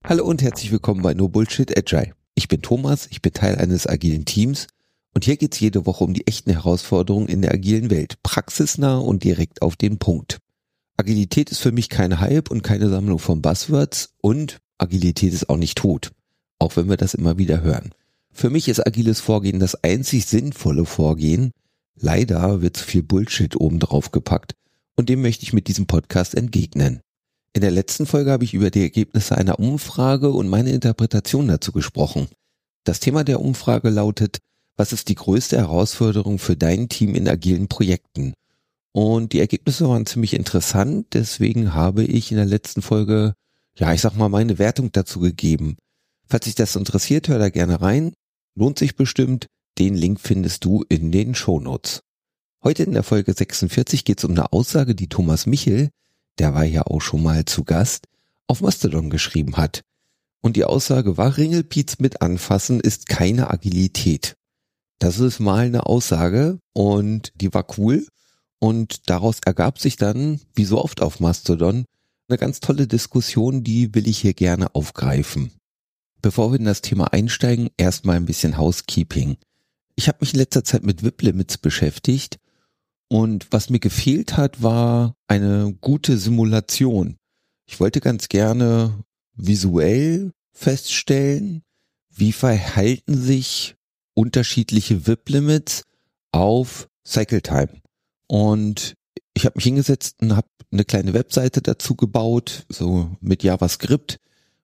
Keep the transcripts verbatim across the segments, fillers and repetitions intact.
Hallo und herzlich willkommen bei No Bullshit Agile. Ich bin Thomas, ich bin Teil eines agilen Teams und hier geht's jede Woche um die echten Herausforderungen in der agilen Welt, praxisnah und direkt auf den Punkt. Agilität ist für mich kein Hype und keine Sammlung von Buzzwords und Agilität ist auch nicht tot, auch wenn wir das immer wieder hören. Für mich ist agiles Vorgehen das einzig sinnvolle Vorgehen. Leider wird zu viel Bullshit obendrauf gepackt und dem möchte ich mit diesem Podcast entgegnen. In der letzten Folge habe ich über die Ergebnisse einer Umfrage und meine Interpretation dazu gesprochen. Das Thema der Umfrage lautet: Was ist die größte Herausforderung für dein Team in agilen Projekten? Und die Ergebnisse waren ziemlich interessant, deswegen habe ich in der letzten Folge, ja, ich sag mal, meine Wertung dazu gegeben. Falls dich das interessiert, hör da gerne rein. Lohnt sich bestimmt. Den Link findest du in den Shownotes. Heute in der Folge sechsundvierzig geht es um eine Aussage, die Thomas Michel, der war ja auch schon mal zu Gast, auf Mastodon geschrieben hat. Und die Aussage war: Ringelpiez mit anfassen ist keine Agilität. Das ist mal eine Aussage und die war cool. Und daraus ergab sich dann, wie so oft auf Mastodon, eine ganz tolle Diskussion, die will ich hier gerne aufgreifen. Bevor wir in das Thema einsteigen, erstmal ein bisschen Housekeeping. Ich habe mich in letzter Zeit mit V I P-Limits beschäftigt. Und was mir gefehlt hat, war eine gute Simulation. Ich wollte ganz gerne visuell feststellen, wie verhalten sich unterschiedliche V I P-Limits auf Cycle Time. Und ich habe mich hingesetzt und habe eine kleine Webseite dazu gebaut, so mit JavaScript.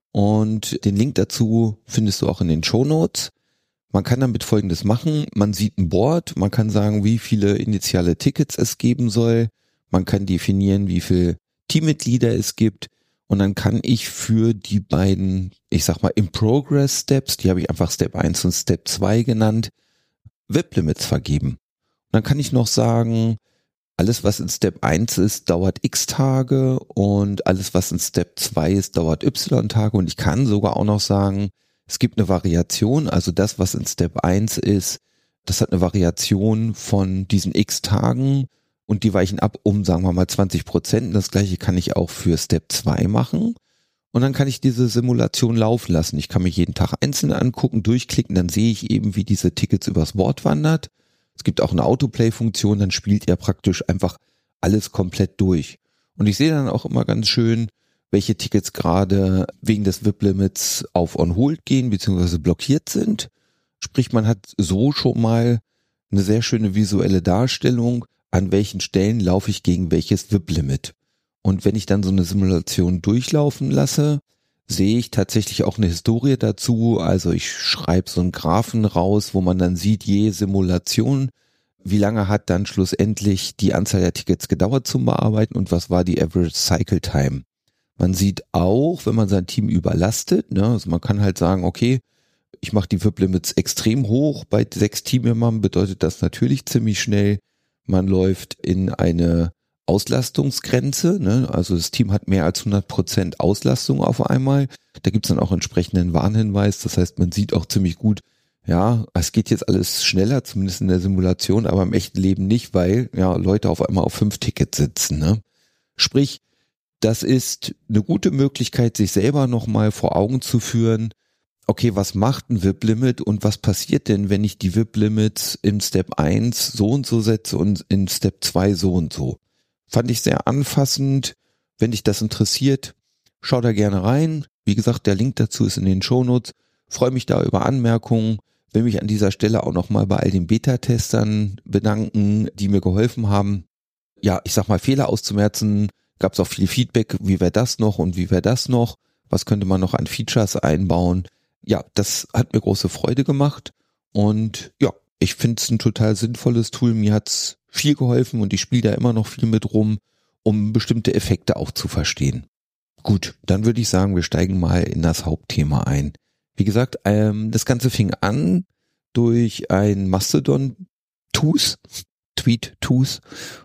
Und den Link dazu findest du auch in den Shownotes. Man kann damit Folgendes machen: Man sieht ein Board, man kann sagen, wie viele initiale Tickets es geben soll, man kann definieren, wie viele Teammitglieder es gibt und dann kann ich für die beiden, ich sag mal, In-Progress-Steps, die habe ich einfach Step eins und Step zwei genannt, V I P-Limits vergeben. Und dann kann ich noch sagen, alles was in Step eins ist, dauert x Tage und alles was in Step zwei ist, dauert y Tage und ich kann sogar auch noch sagen, es gibt eine Variation, also das, was in Step eins ist, das hat eine Variation von diesen x Tagen und die weichen ab um, sagen wir mal, zwanzig Prozent. Das gleiche kann ich auch für Step zwei machen und dann kann ich diese Simulation laufen lassen. Ich kann mich jeden Tag einzeln angucken, durchklicken, dann sehe ich eben, wie diese Tickets übers Board wandert. Es gibt auch eine Autoplay-Funktion, dann spielt er praktisch einfach alles komplett durch. Und ich sehe dann auch immer ganz schön, welche Tickets gerade wegen des V I P-Limits auf On Hold gehen bzw. blockiert sind. Sprich, man hat so schon mal eine sehr schöne visuelle Darstellung, an welchen Stellen laufe ich gegen welches V I P-Limit. Und wenn ich dann so eine Simulation durchlaufen lasse, sehe ich tatsächlich auch eine Historie dazu. Also ich schreibe so einen Graphen raus, wo man dann sieht, je Simulation, wie lange hat dann schlussendlich die Anzahl der Tickets gedauert zum Bearbeiten und was war die Average Cycle Time. Man sieht auch, wenn man sein Team überlastet, ne, also man kann halt sagen, okay, ich mache die V I P-Limits extrem hoch, bei sechs Teammembern bedeutet das natürlich ziemlich schnell, man läuft in eine Auslastungsgrenze, ne, also das Team hat mehr als hundert Prozent Auslastung auf einmal, da gibt's dann auch entsprechenden Warnhinweis, das heißt, man sieht auch ziemlich gut, ja, es geht jetzt alles schneller, zumindest in der Simulation, aber im echten Leben nicht, weil ja Leute auf einmal auf fünf Tickets sitzen, ne, sprich, das ist eine gute Möglichkeit, sich selber nochmal vor Augen zu führen, okay, was macht ein V I P-Limit und was passiert denn, wenn ich die V I P-Limits in Step eins so und so setze und in Step zwei so und so. Fand ich sehr anfassend. Wenn dich das interessiert, schau da gerne rein. Wie gesagt, der Link dazu ist in den Shownotes. Freue mich da über Anmerkungen. Will mich an dieser Stelle auch nochmal bei all den Beta-Testern bedanken, die mir geholfen haben, ja, ich sag mal, Fehler auszumerzen. Gab es auch viel Feedback, wie wäre das noch und wie wäre das noch, was könnte man noch an Features einbauen. Ja, das hat mir große Freude gemacht und ja, ich finde es ein total sinnvolles Tool. Mir hat's viel geholfen und ich spiele da immer noch viel mit rum, um bestimmte Effekte auch zu verstehen. Gut, dann würde ich sagen, wir steigen mal in das Hauptthema ein. Wie gesagt, ähm, das Ganze fing an durch ein Mastodon-Tus, Tweet-Tus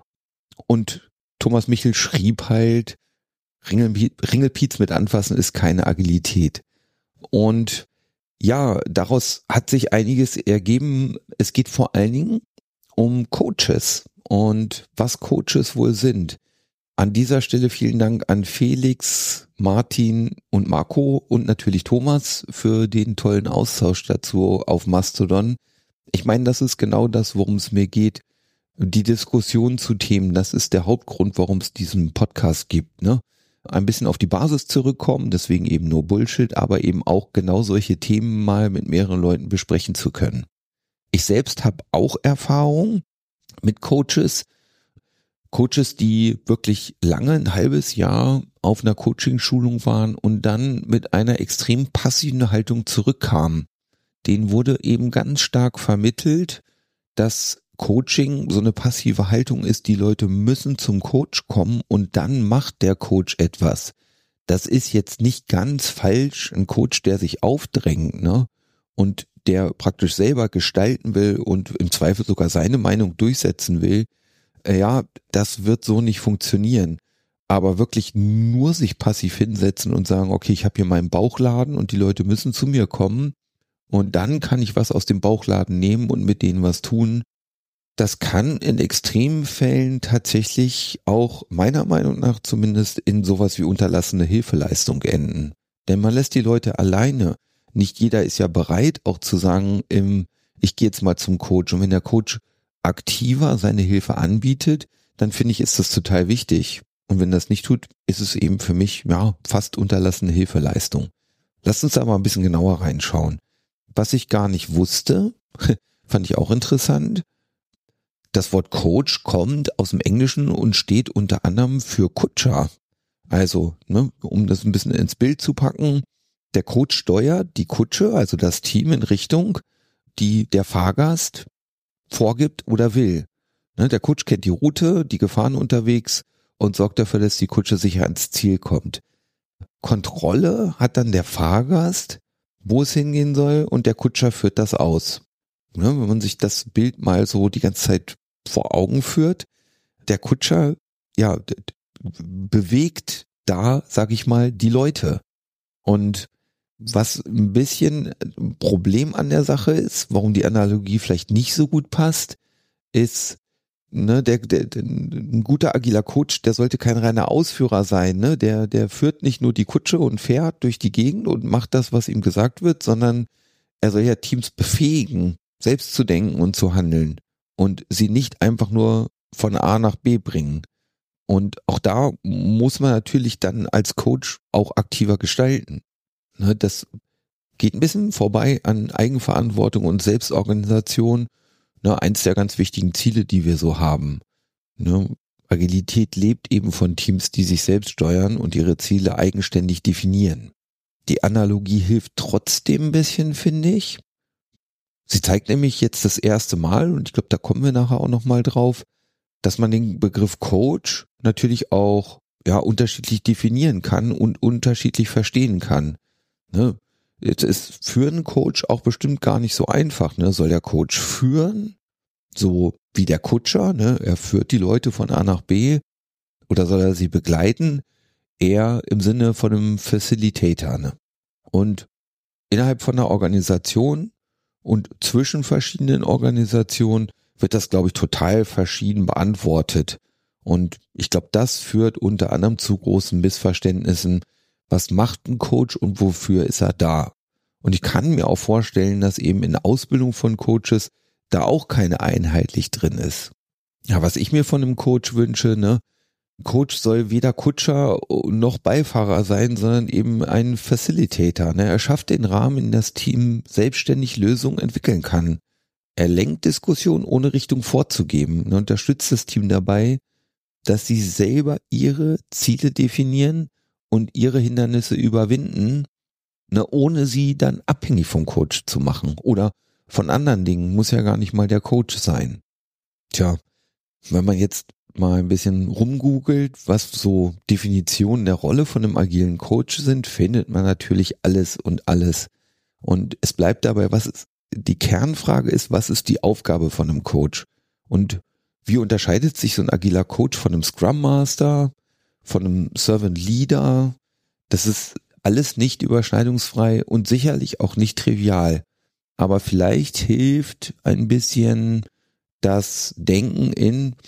und Thomas Michel schrieb halt, Ringelpiez mit anfassen ist keine Agilität. Und ja, daraus hat sich einiges ergeben. Es geht vor allen Dingen um Coaches und was Coaches wohl sind. An dieser Stelle vielen Dank an Felix, Martin und Marco und natürlich Thomas für den tollen Austausch dazu auf Mastodon. Ich meine, das ist genau das, worum es mir geht. Die Diskussion zu Themen, das ist der Hauptgrund, warum es diesen Podcast gibt, ne? Ein bisschen auf die Basis zurückkommen, deswegen eben nur Bullshit, aber eben auch genau solche Themen mal mit mehreren Leuten besprechen zu können. Ich selbst habe auch Erfahrung mit Coaches, Coaches, die wirklich lange, ein halbes Jahr auf einer Coaching-Schulung waren und dann mit einer extrem passiven Haltung zurückkamen. Denen wurde eben ganz stark vermittelt, dass Coaching so eine passive Haltung ist, die Leute müssen zum Coach kommen und dann macht der Coach etwas. Das ist jetzt nicht ganz falsch, ein Coach, der sich aufdrängt, ne? Und der praktisch selber gestalten will und im Zweifel sogar seine Meinung durchsetzen will. Ja, das wird so nicht funktionieren. Aber wirklich nur sich passiv hinsetzen und sagen, okay, ich habe hier meinen Bauchladen und die Leute müssen zu mir kommen und dann kann ich was aus dem Bauchladen nehmen und mit denen was tun. Das kann in extremen Fällen tatsächlich auch meiner Meinung nach zumindest in sowas wie unterlassene Hilfeleistung enden. Denn man lässt die Leute alleine. Nicht jeder ist ja bereit, auch zu sagen, ich gehe jetzt mal zum Coach. Und wenn der Coach aktiver seine Hilfe anbietet, dann finde ich, ist das total wichtig. Und wenn das nicht tut, ist es eben für mich ja fast unterlassene Hilfeleistung. Lasst uns da mal ein bisschen genauer reinschauen. Was ich gar nicht wusste, fand ich auch interessant. Das Wort Coach kommt aus dem Englischen und steht unter anderem für Kutscher. Also, ne, um das ein bisschen ins Bild zu packen, der Coach steuert die Kutsche, also das Team in Richtung, die der Fahrgast vorgibt oder will. Ne, der Coach kennt die Route, die Gefahren unterwegs und sorgt dafür, dass die Kutsche sicher ans Ziel kommt. Kontrolle hat dann der Fahrgast, wo es hingehen soll und der Kutscher führt das aus. Ne, wenn man sich das Bild mal so die ganze Zeit vor Augen führt, der Kutscher, ja, d- d- bewegt da, sag ich mal, die Leute. Und was ein bisschen ein Problem an der Sache ist, warum die Analogie vielleicht nicht so gut passt, ist, ne, der, der, der ein guter agiler Coach, der sollte kein reiner Ausführer sein, ne? Der, der führt nicht nur die Kutsche und fährt durch die Gegend und macht das, was ihm gesagt wird, sondern er soll ja Teams befähigen, selbst zu denken und zu handeln und sie nicht einfach nur von A nach B bringen. Und auch da muss man natürlich dann als Coach auch aktiver gestalten. Ne, das geht ein bisschen vorbei an Eigenverantwortung und Selbstorganisation. Ne, eins der ganz wichtigen Ziele, die wir so haben. Ne, Agilität lebt eben von Teams, die sich selbst steuern und ihre Ziele eigenständig definieren. Die Analogie hilft trotzdem ein bisschen, finde ich. Sie zeigt nämlich jetzt das erste Mal, und ich glaube, da kommen wir nachher auch nochmal drauf, dass man den Begriff Coach natürlich auch ja unterschiedlich definieren kann und unterschiedlich verstehen kann. Ne? Jetzt ist für einen Coach auch bestimmt gar nicht so einfach. Ne? Soll der Coach führen, so wie der Kutscher, ne? Er führt die Leute von A nach B, oder soll er sie begleiten? Eher im Sinne von einem Facilitator. Ne? Und innerhalb von einer Organisation und zwischen verschiedenen Organisationen wird das, glaube ich, total verschieden beantwortet. Und ich glaube, das führt unter anderem zu großen Missverständnissen. Was macht ein Coach und wofür ist er da? Und ich kann mir auch vorstellen, dass eben in Ausbildung von Coaches da auch keine einheitlich drin ist. Ja, was ich mir von einem Coach wünsche, ne? Ein Coach soll weder Kutscher noch Beifahrer sein, sondern eben ein Facilitator. Ne? Er schafft den Rahmen, in dem das Team selbstständig Lösungen entwickeln kann. Er lenkt Diskussionen, ohne Richtung vorzugeben. Ne? Unterstützt das Team dabei, dass sie selber ihre Ziele definieren und ihre Hindernisse überwinden, ne? Ohne sie dann abhängig vom Coach zu machen. Oder von anderen Dingen, muss ja gar nicht mal der Coach sein. Tja, wenn man jetzt mal ein bisschen rumgoogelt, was so Definitionen der Rolle von einem agilen Coach sind, findet man natürlich alles und alles. Und es bleibt dabei, was ist, die Kernfrage ist, was ist die Aufgabe von einem Coach? Und wie unterscheidet sich so ein agiler Coach von einem Scrum Master, von einem Servant Leader? Das ist alles nicht überschneidungsfrei und sicherlich auch nicht trivial. Aber vielleicht hilft ein bisschen das Denken in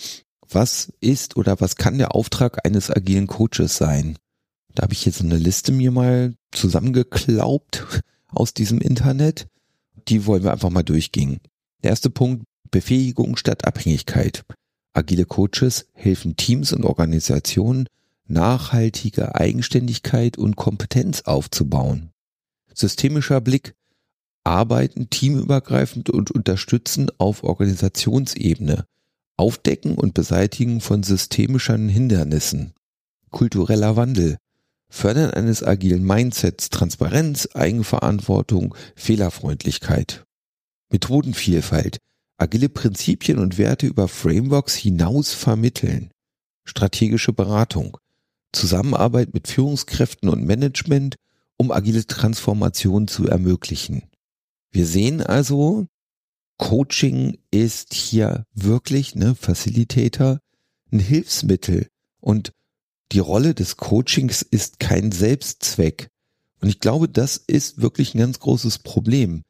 was ist oder was kann der Auftrag eines agilen Coaches sein? Da habe ich jetzt eine Liste mir mal zusammengeklaubt aus diesem Internet. Die wollen wir einfach mal durchgehen. Der erste Punkt, Befähigung statt Abhängigkeit. Agile Coaches helfen Teams und Organisationen, nachhaltige Eigenständigkeit und Kompetenz aufzubauen. Systemischer Blick, arbeiten teamübergreifend und unterstützen auf Organisationsebene, Aufdecken und Beseitigen von systemischen Hindernissen. Kultureller Wandel, Fördern eines agilen Mindsets, Transparenz, Eigenverantwortung, Fehlerfreundlichkeit. Methodenvielfalt, agile Prinzipien und Werte über Frameworks hinaus vermitteln. Strategische Beratung, Zusammenarbeit mit Führungskräften und Management, um agile Transformation zu ermöglichen. Wir sehen also, Coaching ist hier wirklich, ne, Facilitator, ein Hilfsmittel, und die Rolle des Coachings ist kein Selbstzweck. Und ich glaube, das ist wirklich ein ganz großes Problem.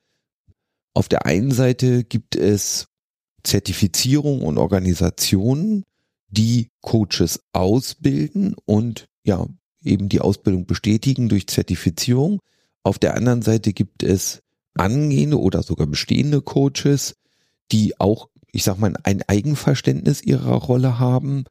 Auf der einen Seite gibt es Zertifizierung und Organisationen, die Coaches ausbilden und ja, eben die Ausbildung bestätigen durch Zertifizierung. Auf der anderen Seite gibt es angehende oder sogar bestehende Coaches, die auch, ich sag mal, ein Eigenverständnis ihrer Rolle haben,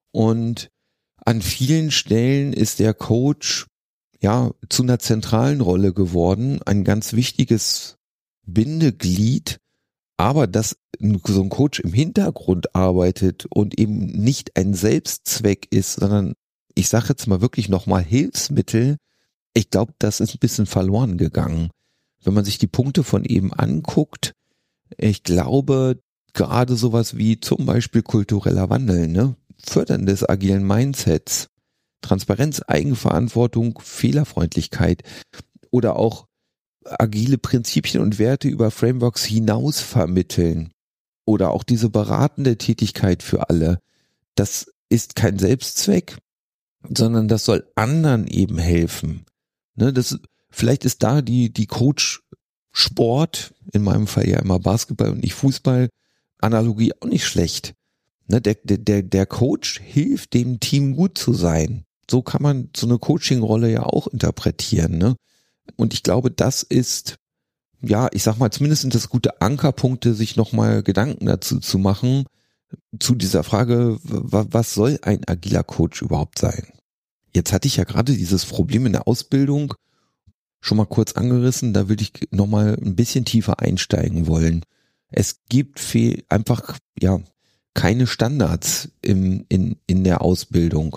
und an vielen Stellen ist der Coach ja zu einer zentralen Rolle geworden, ein ganz wichtiges Bindeglied, aber dass so ein Coach im Hintergrund arbeitet und eben nicht ein Selbstzweck ist, sondern ich sage jetzt mal wirklich nochmal Hilfsmittel, ich glaube, das ist ein bisschen verloren gegangen. Wenn man sich die Punkte von eben anguckt, ich glaube, gerade sowas wie zum Beispiel kultureller Wandel, ne? Fördern des agilen Mindsets, Transparenz, Eigenverantwortung, Fehlerfreundlichkeit oder auch agile Prinzipien und Werte über Frameworks hinaus vermitteln oder auch diese beratende Tätigkeit für alle. Das ist kein Selbstzweck, sondern das soll anderen eben helfen. Ne, das, vielleicht ist da die, die Coach-Sport, in meinem Fall ja immer Basketball und nicht Fußball, Analogie auch nicht schlecht. Ne, der, der, der Coach hilft dem Team gut zu sein. So kann man so eine Coaching-Rolle ja auch interpretieren, ne? Und ich glaube, das ist, ja, ich sag mal, zumindest sind das gute Ankerpunkte, sich nochmal Gedanken dazu zu machen, zu dieser Frage, was soll ein agiler Coach überhaupt sein? Jetzt hatte ich ja gerade dieses Problem in der Ausbildung schon mal kurz angerissen, da würde ich nochmal ein bisschen tiefer einsteigen wollen. Es gibt viel, einfach, ja, keine Standards im, in, in der Ausbildung.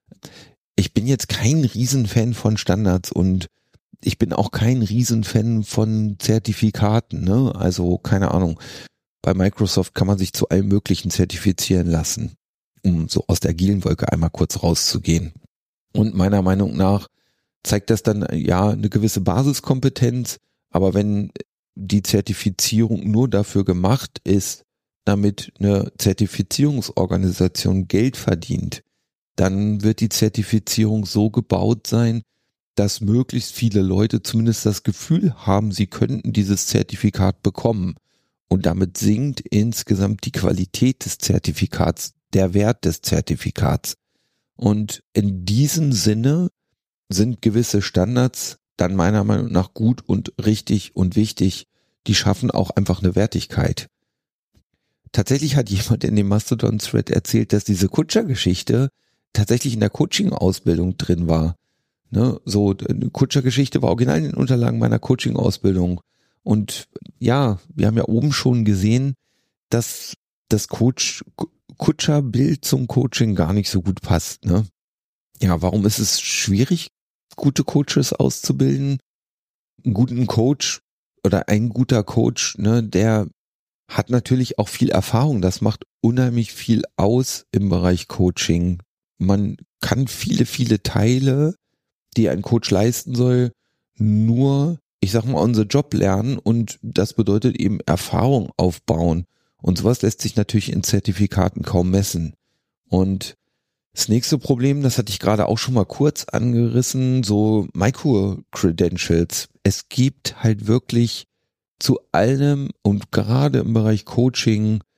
Ich bin jetzt kein Riesenfan von Standards und ich bin auch kein Riesenfan von Zertifikaten, ne? Also, keine Ahnung. Bei Microsoft kann man sich zu allem Möglichen zertifizieren lassen, um so aus der agilen Wolke einmal kurz rauszugehen. Und meiner Meinung nach zeigt das dann ja eine gewisse Basiskompetenz, aber wenn die Zertifizierung nur dafür gemacht ist, damit eine Zertifizierungsorganisation Geld verdient, dann wird die Zertifizierung so gebaut sein, dass möglichst viele Leute zumindest das Gefühl haben, sie könnten dieses Zertifikat bekommen. Und damit sinkt insgesamt die Qualität des Zertifikats, der Wert des Zertifikats. Und in diesem Sinne sind gewisse Standards dann meiner Meinung nach gut und richtig und wichtig. Die schaffen auch einfach eine Wertigkeit. Tatsächlich hat jemand in dem Mastodon-Thread erzählt, dass diese Kutscher-Geschichte tatsächlich in der Coaching-Ausbildung drin war. Ne, so, eine Kutscher-Geschichte war original in den Unterlagen meiner Coaching-Ausbildung. Und ja, wir haben ja oben schon gesehen, dass das Coach, Kutscher-Bild zum Coaching gar nicht so gut passt. Ne? Ja, warum ist es schwierig, gute Coaches auszubilden? Einen guten Coach oder ein guter Coach, ne, der hat natürlich auch viel Erfahrung. Das macht unheimlich viel aus im Bereich Coaching. Man kann viele, viele Teile, die ein Coach leisten soll, nur, ich sag mal, on the job lernen, und das bedeutet eben Erfahrung aufbauen. Und sowas lässt sich natürlich in Zertifikaten kaum messen. Und das nächste Problem, das hatte ich gerade auch schon mal kurz angerissen, so Micro-Credentials. Es gibt halt wirklich zu allem und gerade im Bereich Coaching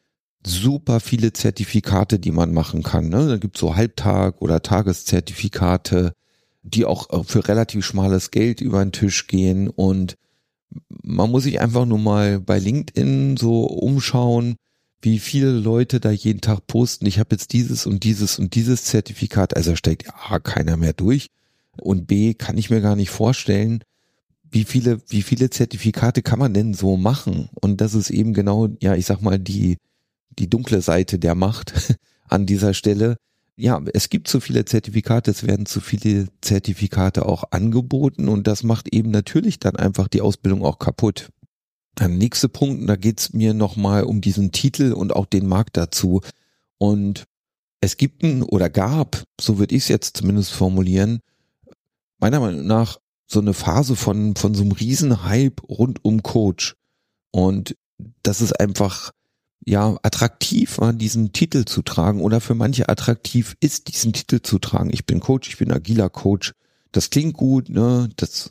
super viele Zertifikate, die man machen kann. Ne? Da gibt's so Halbtag- oder Tageszertifikate, die auch für relativ schmales Geld über den Tisch gehen. Und man muss sich einfach nur mal bei LinkedIn so umschauen, wie viele Leute da jeden Tag posten, ich habe jetzt dieses und dieses und dieses Zertifikat. Also steigt A, keiner mehr durch und B, kann ich mir gar nicht vorstellen, wie viele, wie viele Zertifikate kann man denn so machen? Und das ist eben genau, ja, ich sag mal, die die dunkle Seite der Macht an dieser Stelle. Ja, es gibt zu viele Zertifikate, es werden zu viele Zertifikate auch angeboten und das macht eben natürlich dann einfach die Ausbildung auch kaputt. Der nächste Punkt, da geht's mir nochmal um diesen Titel und auch den Markt dazu. Und es gibt ein, oder gab, so würde ich es jetzt zumindest formulieren, meiner Meinung nach so eine Phase von, von so einem Riesenhype rund um Coach. Und das ist einfach ja attraktiv war, diesen Titel zu tragen oder für manche attraktiv ist, diesen Titel zu tragen. Ich bin Coach, ich bin agiler Coach. Das klingt gut, ne? Das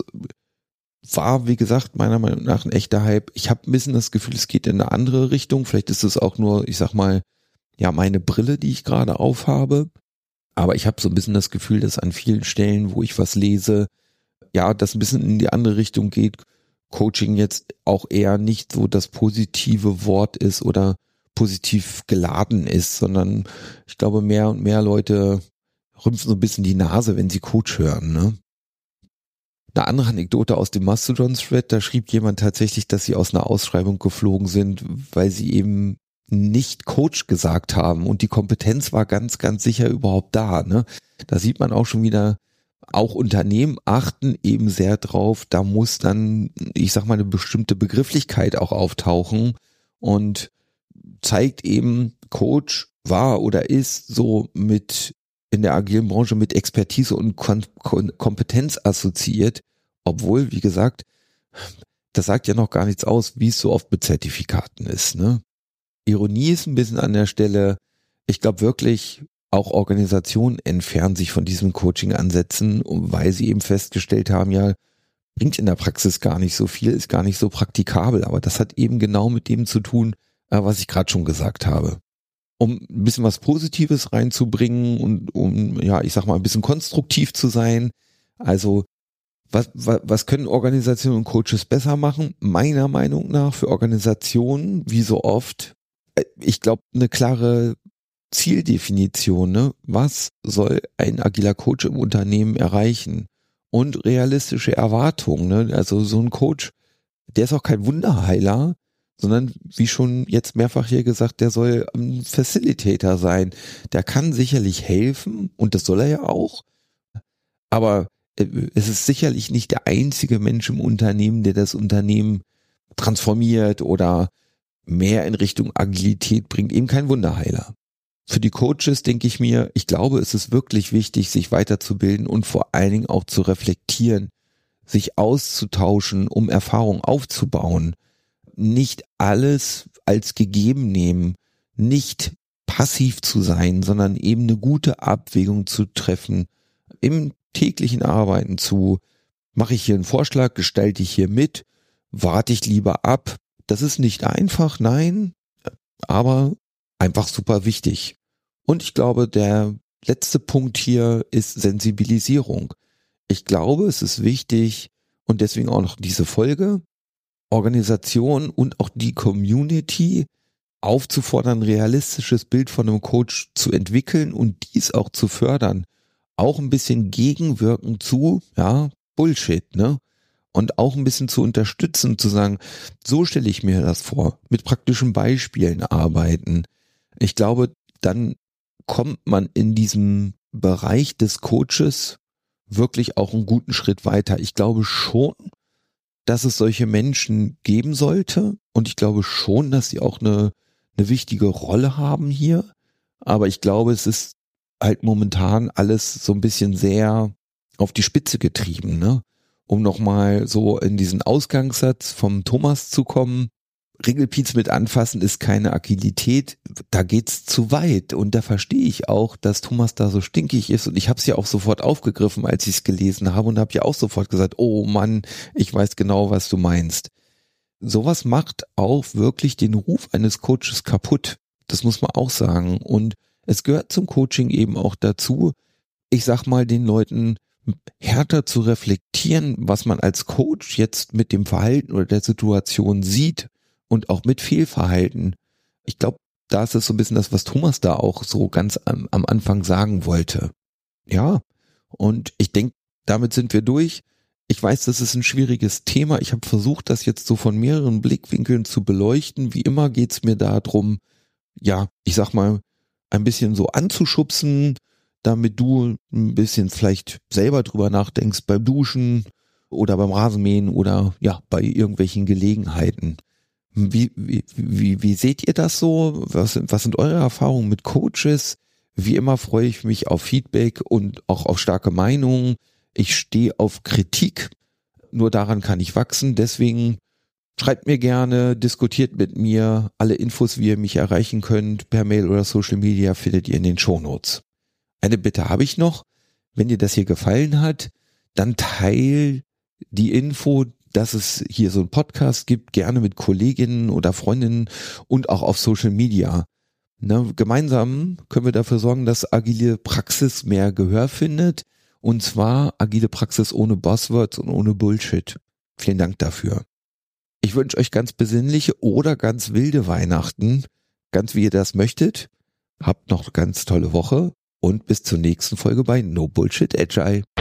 war, wie gesagt, meiner Meinung nach ein echter Hype. Ich habe ein bisschen das Gefühl, es geht in eine andere Richtung. Vielleicht ist es auch nur, ich sag mal, ja, meine Brille, die ich gerade aufhabe. Aber ich habe so ein bisschen das Gefühl, dass an vielen Stellen, wo ich was lese, ja, das ein bisschen in die andere Richtung geht. Coaching jetzt auch eher nicht so das positive Wort ist oder positiv geladen ist, sondern ich glaube, mehr und mehr Leute rümpfen so ein bisschen die Nase, wenn sie Coach hören, ne? Eine andere Anekdote aus dem Mastodon-Thread, da schrieb jemand tatsächlich, dass sie aus einer Ausschreibung geflogen sind, weil sie eben nicht Coach gesagt haben und die Kompetenz war ganz, ganz sicher überhaupt da, ne? Da sieht man auch schon wieder, auch Unternehmen achten eben sehr drauf, da muss dann, ich sag mal, eine bestimmte Begrifflichkeit auch auftauchen und zeigt eben, Coach war oder ist so mit in der agilen Branche mit Expertise und Kon- Kon- Kompetenz assoziiert, obwohl, wie gesagt, das sagt ja noch gar nichts aus, wie es so oft mit Zertifikaten ist, ne? Ironie ist ein bisschen an der Stelle, ich glaube wirklich, auch Organisationen entfernen sich von diesen Coaching-Ansätzen, weil sie eben festgestellt haben, ja, bringt in der Praxis gar nicht so viel, ist gar nicht so praktikabel, aber das hat eben genau mit dem zu tun, was ich gerade schon gesagt habe. Um ein bisschen was Positives reinzubringen und um, ja, ich sag mal, ein bisschen konstruktiv zu sein. Also, was, was, was können Organisationen und Coaches besser machen? Meiner Meinung nach für Organisationen, wie so oft, ich glaube, eine klare Zieldefinition, ne? Was soll ein agiler Coach im Unternehmen erreichen? Und realistische Erwartungen, ne? Also so ein Coach, der ist auch kein Wunderheiler, sondern wie schon jetzt mehrfach hier gesagt, der soll ein Facilitator sein. Der kann sicherlich helfen und das soll er ja auch. Aber es ist sicherlich nicht der einzige Mensch im Unternehmen, der das Unternehmen transformiert oder mehr in Richtung Agilität bringt. Eben kein Wunderheiler. Für die Coaches denke ich mir, ich glaube, es ist wirklich wichtig, sich weiterzubilden und vor allen Dingen auch zu reflektieren, sich auszutauschen, um Erfahrung aufzubauen. Nicht alles als gegeben nehmen, nicht passiv zu sein, sondern eben eine gute Abwägung zu treffen, im täglichen Arbeiten zu, mache ich hier einen Vorschlag, gestalte ich hier mit, warte ich lieber ab. Das ist nicht einfach, nein, aber einfach super wichtig. Und ich glaube, der letzte Punkt hier ist Sensibilisierung. Ich glaube, es ist wichtig und deswegen auch noch diese Folge, Organisation und auch die Community aufzufordern, ein realistisches Bild von einem Coach zu entwickeln und dies auch zu fördern. Auch ein bisschen gegenwirken zu, ja, Bullshit, ne? Und auch ein bisschen zu unterstützen, zu sagen, so stelle ich mir das vor, mit praktischen Beispielen arbeiten. Ich glaube, dann kommt man in diesem Bereich des Coaches wirklich auch einen guten Schritt weiter. Ich glaube schon, dass es solche Menschen geben sollte und ich glaube schon, dass sie auch eine, eine wichtige Rolle haben hier. Aber ich glaube, es ist halt momentan alles so ein bisschen sehr auf die Spitze getrieben, ne? Um nochmal so in diesen Ausgangssatz vom Thomas zu kommen. Ringelpiez mit anfassen ist keine Agilität, da geht's zu weit und da verstehe ich auch, dass Thomas da so stinkig ist und ich habe es ja auch sofort aufgegriffen, als ich es gelesen habe und habe ja auch sofort gesagt, oh Mann, ich weiß genau, was du meinst. Sowas macht auch wirklich den Ruf eines Coaches kaputt. Das muss man auch sagen. Und es gehört zum Coaching eben auch dazu, ich sag mal, den Leuten härter zu reflektieren, was man als Coach jetzt mit dem Verhalten oder der Situation sieht und auch mit Fehlverhalten. Ich glaube, da ist es so ein bisschen das, was Thomas da auch so ganz am, am Anfang sagen wollte. Ja, und ich denke, damit sind wir durch. Ich weiß, das ist ein schwieriges Thema. Ich habe versucht, das jetzt so von mehreren Blickwinkeln zu beleuchten. Wie immer geht's mir darum, ja, ich sag mal, ein bisschen so anzuschubsen, damit du ein bisschen vielleicht selber drüber nachdenkst beim Duschen oder beim Rasenmähen oder ja, bei irgendwelchen Gelegenheiten. Wie, wie, wie, wie seht ihr das so? Was, was sind eure Erfahrungen mit Coaches? Wie immer freue ich mich auf Feedback und auch auf starke Meinungen. Ich stehe auf Kritik, nur daran kann ich wachsen. Deswegen schreibt mir gerne, diskutiert mit mir. Alle Infos, wie ihr mich erreichen könnt, per Mail oder Social Media, findet ihr in den Shownotes. Eine Bitte habe ich noch. Wenn dir das hier gefallen hat, dann teil die Info, dass es hier so einen Podcast gibt, gerne mit Kolleginnen oder Freundinnen und auch auf Social Media. Ne, gemeinsam können wir dafür sorgen, dass agile Praxis mehr Gehör findet. Und zwar agile Praxis ohne Buzzwords und ohne Bullshit. Vielen Dank dafür. Ich wünsche euch ganz besinnliche oder ganz wilde Weihnachten. Ganz wie ihr das möchtet. Habt noch eine ganz tolle Woche und bis zur nächsten Folge bei No Bullshit Agile.